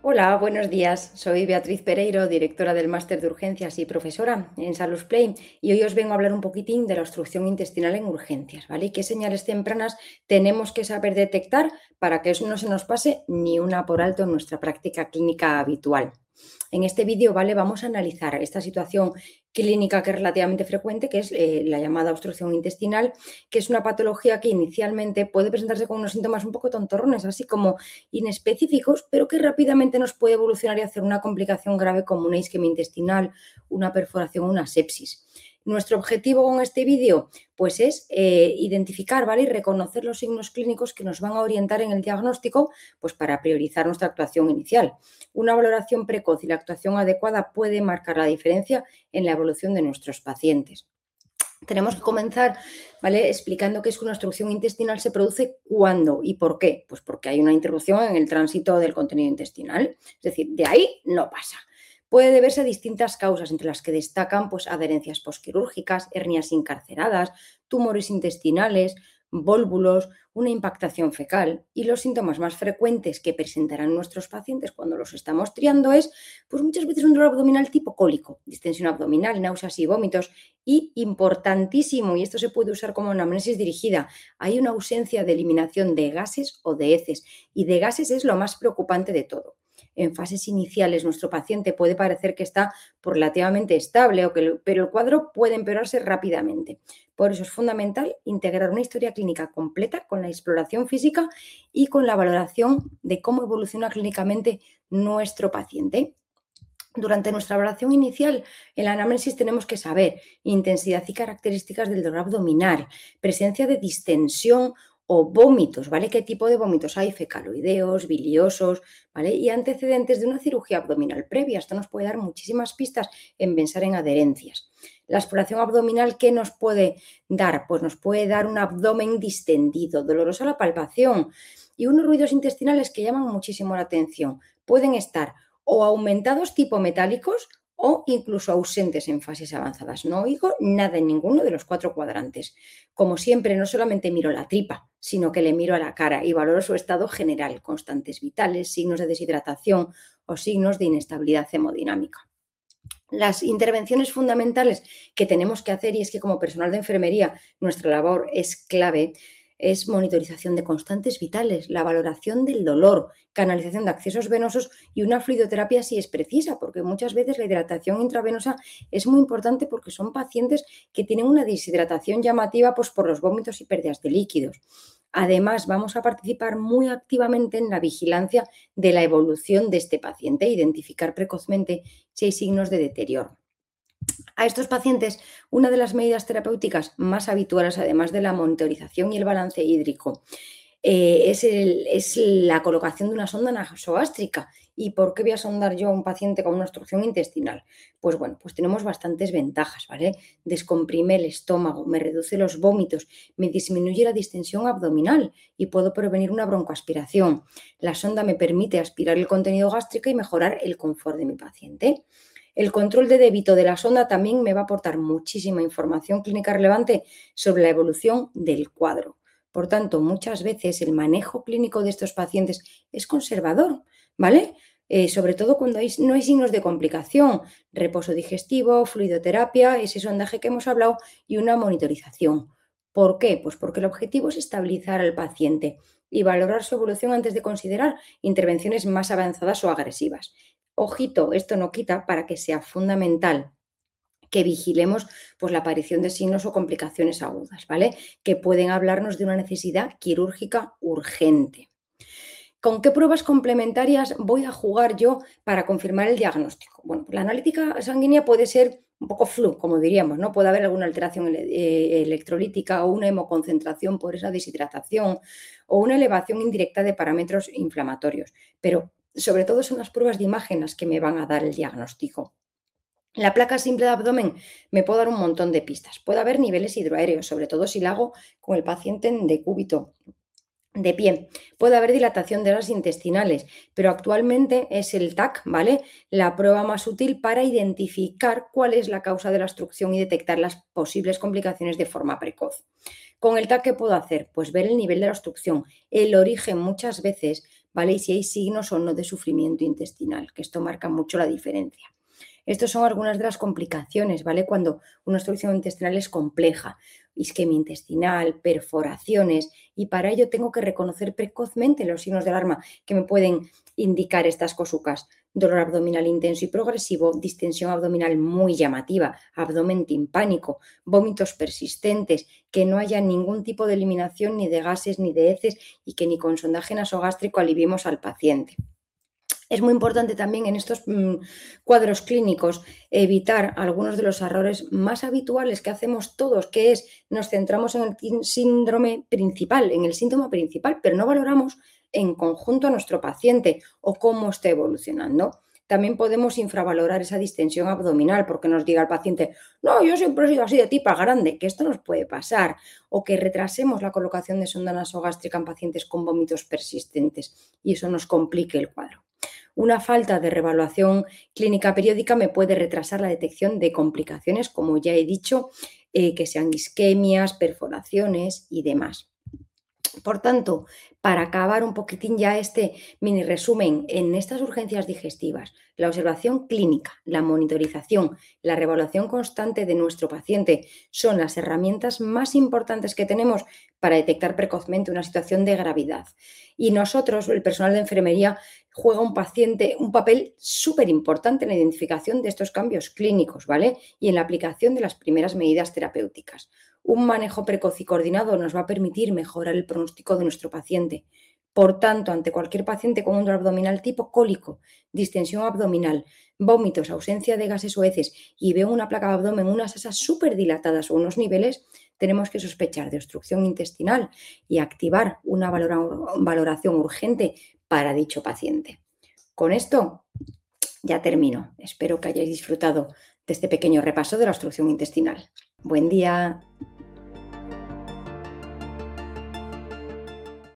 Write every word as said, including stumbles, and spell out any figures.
Hola, buenos días. Soy Beatriz Pereiro, directora del Máster de Urgencias y profesora en Salus Play, y hoy os vengo a hablar un poquitín de la obstrucción intestinal en urgencias, ¿vale? Y qué señales tempranas tenemos que saber detectar para que eso no se nos pase ni una por alto en nuestra práctica clínica habitual. En este vídeo, ¿vale? Vamos a analizar esta situación clínica que es relativamente frecuente, que es eh, la llamada obstrucción intestinal, que es una patología que inicialmente puede presentarse con unos síntomas un poco tontorrones, así como inespecíficos, pero que rápidamente nos puede evolucionar y hacer una complicación grave como una isquemia intestinal, una perforación o una sepsis. Nuestro objetivo con este vídeo pues es eh, identificar, ¿vale? Y reconocer los signos clínicos que nos van a orientar en el diagnóstico pues para priorizar nuestra actuación inicial. Una valoración precoz y la actuación adecuada puede marcar la diferencia en la evolución de nuestros pacientes. Tenemos que comenzar, ¿vale?, explicando que es que una obstrucción intestinal se produce cuándo y por qué. Pues porque hay una interrupción en el tránsito del contenido intestinal. Es decir, de ahí no pasa. Puede deberse a distintas causas, entre las que destacan pues, adherencias posquirúrgicas, hernias incarceradas, tumores intestinales, vólvulos, una impactación fecal. Y los síntomas más frecuentes que presentarán nuestros pacientes cuando los estamos triando es, pues muchas veces un dolor abdominal tipo cólico, distensión abdominal, náuseas y vómitos. Y importantísimo, y esto se puede usar como anamnesis dirigida, hay una ausencia de eliminación de gases o de heces. Y de gases es lo más preocupante de todo. En fases iniciales nuestro paciente puede parecer que está relativamente estable, o que, pero el cuadro puede empeorarse rápidamente. Por eso es fundamental integrar una historia clínica completa con la exploración física y con la valoración de cómo evoluciona clínicamente nuestro paciente. Durante nuestra evaluación inicial, en la anamnesis tenemos que saber intensidad y características del dolor abdominal, presencia de distensión o vómitos, ¿vale? ¿Qué tipo de vómitos hay? Fecaloideos, biliosos, ¿vale? Y antecedentes de una cirugía abdominal previa. Esto nos puede dar muchísimas pistas en pensar en adherencias. La exploración abdominal, ¿qué nos puede dar? Pues nos puede dar un abdomen distendido, dolorosa la palpación y unos ruidos intestinales que llaman muchísimo la atención. Pueden estar o aumentados tipo metálicos o incluso ausentes en fases avanzadas. No oigo nada en ninguno de los cuatro cuadrantes. Como siempre, no solamente miro la tripa, sino que le miro a la cara y valoro su estado general, constantes vitales, signos de deshidratación o signos de inestabilidad hemodinámica. Las intervenciones fundamentales que tenemos que hacer, y es que como personal de enfermería nuestra labor es clave, es monitorización de constantes vitales, la valoración del dolor, canalización de accesos venosos y una fluidoterapia si es precisa, porque muchas veces la hidratación intravenosa es muy importante porque son pacientes que tienen una deshidratación llamativa pues, por los vómitos y pérdidas de líquidos. Además, vamos a participar muy activamente en la vigilancia de la evolución de este paciente, identificar precozmente si hay signos de deterioro. A estos pacientes, una de las medidas terapéuticas más habituales, además de la monitorización y el balance hídrico, eh, es, el, es la colocación de una sonda nasogástrica. ¿Y por qué voy a sondar yo a un paciente con una obstrucción intestinal? Pues bueno, pues tenemos bastantes ventajas, ¿vale? Descomprime el estómago, me reduce los vómitos, me disminuye la distensión abdominal y puedo prevenir una broncoaspiración. La sonda me permite aspirar el contenido gástrico y mejorar el confort de mi paciente. El control de débito de la sonda también me va a aportar muchísima información clínica relevante sobre la evolución del cuadro. Por tanto, muchas veces el manejo clínico de estos pacientes es conservador, ¿vale? Eh, sobre todo cuando hay, no hay signos de complicación, reposo digestivo, fluidoterapia, ese sondaje que hemos hablado y una monitorización. ¿Por qué? Pues porque el objetivo es estabilizar al paciente y valorar su evolución antes de considerar intervenciones más avanzadas o agresivas. Ojito, esto no quita para que sea fundamental que vigilemos pues, la aparición de signos o complicaciones agudas, ¿vale? Que pueden hablarnos de una necesidad quirúrgica urgente. ¿Con qué pruebas complementarias voy a jugar yo para confirmar el diagnóstico? Bueno, pues la analítica sanguínea puede ser un poco flu, como diríamos, ¿no? Puede haber alguna alteración ele electrolítica o una hemoconcentración por esa deshidratación o una elevación indirecta de parámetros inflamatorios, pero sobre todo son las pruebas de imagen las que me van a dar el diagnóstico. La placa simple de abdomen me puede dar un montón de pistas. Puede haber niveles hidroaéreos, sobre todo si la hago con el paciente en decúbito, de pie. Puede haber dilatación de las intestinales, pero actualmente es el T A C, ¿vale? La prueba más útil para identificar cuál es la causa de la obstrucción y detectar las posibles complicaciones de forma precoz. Con el T A C, ¿qué puedo hacer? Pues ver el nivel de la obstrucción. El origen muchas veces ¿vale? Y si hay signos o no de sufrimiento intestinal, que esto marca mucho la diferencia. Estas son algunas de las complicaciones, ¿vale? Cuando una obstrucción intestinal es compleja, isquemia intestinal, perforaciones, y para ello tengo que reconocer precozmente los signos de alarma que me pueden indicar estas cosucas. Dolor abdominal intenso y progresivo, distensión abdominal muy llamativa, abdomen timpánico, vómitos persistentes, que no haya ningún tipo de eliminación ni de gases ni de heces y que ni con sondaje nasogástrico aliviemos al paciente. Es muy importante también en estos mmm, cuadros clínicos evitar algunos de los errores más habituales que hacemos todos, que es nos centramos en el síndrome principal, en el síntoma principal, pero no valoramos en conjunto a nuestro paciente o cómo está evolucionando. También podemos infravalorar esa distensión abdominal porque nos diga el paciente, no, yo siempre he sido así de tipa grande, que esto nos puede pasar, o que retrasemos la colocación de sonda nasogástrica en pacientes con vómitos persistentes y eso nos complique el cuadro. Una falta de reevaluación clínica periódica me puede retrasar la detección de complicaciones, como ya he dicho, eh, que sean isquemias, perforaciones y demás. Por tanto, para acabar un poquitín ya este mini resumen, en estas urgencias digestivas, la observación clínica, la monitorización, la reevaluación constante de nuestro paciente son las herramientas más importantes que tenemos para detectar precozmente una situación de gravedad. Y nosotros, el personal de enfermería, juega un paciente, un papel súper importante en la identificación de estos cambios clínicos, ¿vale? Y en la aplicación de las primeras medidas terapéuticas. Un manejo precoz y coordinado nos va a permitir mejorar el pronóstico de nuestro paciente. Por tanto, ante cualquier paciente con un dolor abdominal tipo cólico, distensión abdominal, vómitos, ausencia de gases o heces y veo una placa de abdomen, unas asas súper dilatadas o unos niveles, tenemos que sospechar de obstrucción intestinal y activar una valoración urgente para dicho paciente. Con esto ya termino. Espero que hayáis disfrutado de este pequeño repaso de la obstrucción intestinal. Buen día.